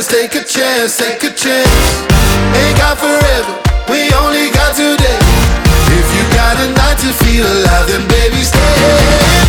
chance, take a chance, take a chance. Ain't got forever, we only got today. If you got a night to feel alive, then baby stay.